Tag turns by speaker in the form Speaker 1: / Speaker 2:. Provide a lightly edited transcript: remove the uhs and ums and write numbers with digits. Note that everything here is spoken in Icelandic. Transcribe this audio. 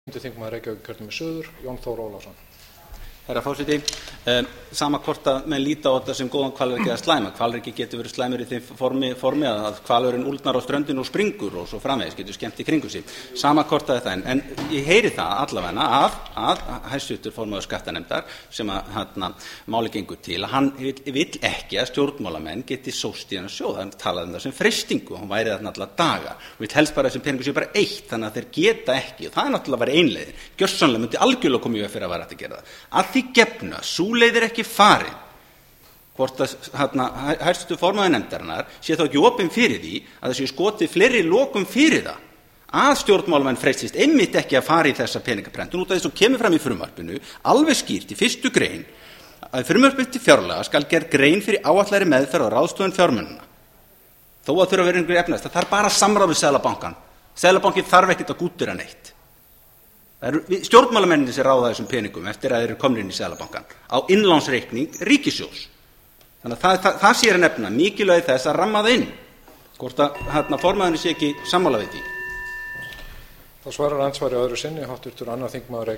Speaker 1: Þingmaður Reykjavíkurkjördæmis suður, Jón Þór Ólafsson.
Speaker 2: Herra forseti, sama hvort að menn líta á þetta sem góðan hvalreki eða slæma. Hvalreki getur verið slæmur í þeim formi að hvalurinn úldnar á ströndinu og springur og svo framvegis getur skemmt í kringum sig. Sama hvort að þetta en ég heyri það allavega að hæstvirtur formaður skattanefndar sem að máli gengur til að hann vill ekki að stjórnmálamenn geti sóst í hennar sjóð. Hann talaði það sem freistingu, hann væri þarna alla daga. Vill helst bara þessum peningu sé bara eitt, þannig að þeir geta ekki og það náttúrulega bara einleiðin. Gjörsamlega myndi algjörlega koma í veg fyrir að vera hægt að gera það. Að því gefnu að sú leið ekki farin, hvort að hæstvirtur formaður nefndarinnar sé þá ekki opinn fyrir því að það sé skotið fleiri lokum fyrir það að stjórnmálamenn freistist einmitt ekki að fara í þessa peningaprentun út af því sem kemur fram í frumvarpinu alveg skýrt í 1. grein að frumvarpið til fjárlaga skal gerð grein fyrir áætlaðri meðferð og ráðstöfun fjármunanna. Þó að þurfa að vera einhverju efnast, það þarf bara samráð við Seðlabankann. Seðlabankinn þarf ekkert að gúddera neitt. Það eru stjórnmálamenninir sem ráða þessum peningum eftir að þeir eru komnir inn í Seðlabankann á innlánsreikning ríkissjóðs. Þannig að það sé að nefna mikilvægi þess að ramma það inn. Hvort að formaðurinn sé ekki sammála við því.
Speaker 1: Það svarar andsvari öðru sinni, hv. 2. þingmaður